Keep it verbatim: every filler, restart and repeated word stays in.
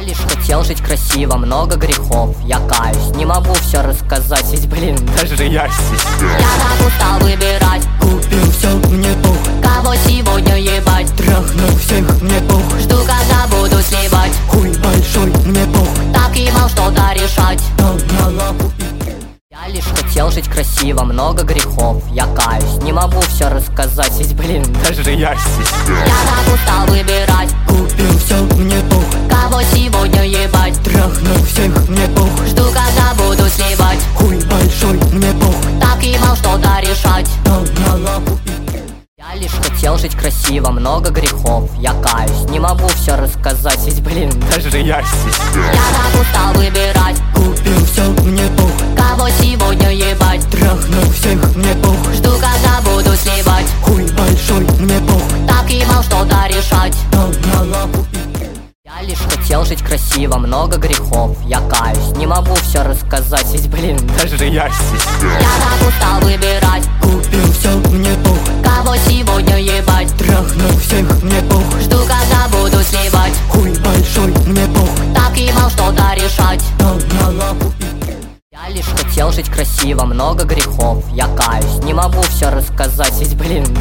лишь хотел жить красиво, много грехов, я каюсь. Не могу все рассказать, ведь, блин, даже я стесняюсь. Я так устал выбирать, купил все, мне пух. Кого сегодня ебать, трахну всех, мне пух. жду, когда буду сливать. Хуй большой, мне пух. Так и мал что-то решать. Дал на лапу. Я лишь хотел жить красиво, много грехов, я каюсь. Не могу все рассказать, ведь, блин, даже я стесняюсь. Я так устал выбирать, купил все, мне пух. Кого сегодня ебать, трахну всех, мне пух. жду, когда буду сливать. Хуй большой, мне пух. Так и мал что-то решать. Дал на лапу. Я лишь хотел жить красиво, много грехов, я каюсь. Не могу все рассказать, ведь, блин, даже я стесняюсь. Я так устал выбирать, купил все, мне пух. Кого сегодня ебать, трахну всех, мне пух. жду, когда буду сливать. Хуй большой, мне пух. Так и мал что-то решать. Дал на лапу. Я лишь хотел жить красиво, много грехов, я каюсь. Не могу все рассказать, ведь, блин, даже я стесняюсь. Я так устал выбирать, купил все, мне пух. Кого сегодня ебать, трахну всех, мне пух. жду, когда буду сливать. Хуй большой, мне пух. Так и мал что-то решать. Дал на лапу. Я лишь хотел жить красиво, много грехов, я каюсь. Не могу все рассказать, ведь, блин,